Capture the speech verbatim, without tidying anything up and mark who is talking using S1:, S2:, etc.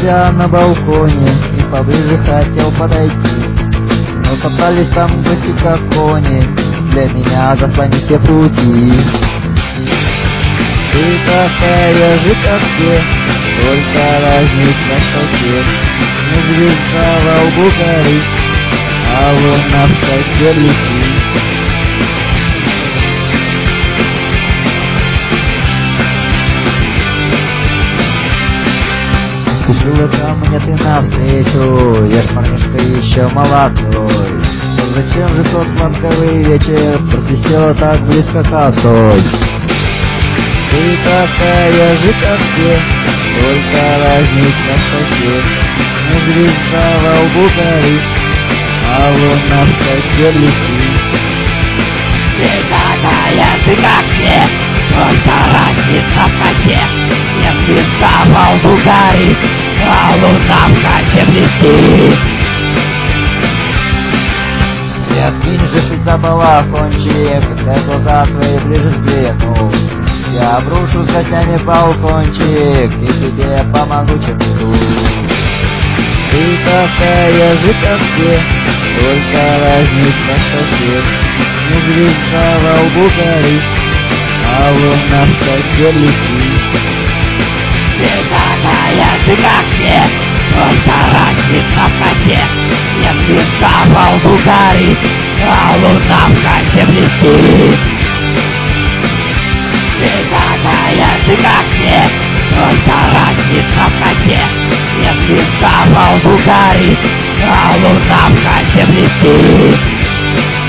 S1: я на балконе и поближе хотел подойти, но попались там гости как кони, для меня заслали все пути. Ты такая же, как все, только разница, что все не звезда во лбу горит, а луна в косе блестит. Спешила ко мне ты навстречу, я ж парнишка еще молодой. Но зачем же тот ласковый вечер просвистела так близко косой? Ты такая же, как все, только разница, что все не звезда во лбу горит, а луна в косе блестит.
S2: Ты такая же, как все, только разница в косе не звезда во лбу горит, а луна в косе блестит.
S1: Я откинь же шить за балахончик, когда глаза твои ближе взгляну. Я обрушу с гостями балкончик и тебе помогу, чем иду. Ты такая же, как все, только разница, что все не звезда во лбу горит, а луна в косе блестит.
S2: Ты такая же, как все, только разница в косе не звезда во лбу горит, а луна в косе блестит. Ты такая же, как все, только разница в косе не звезда во лбу горит, а луна в косе блестит.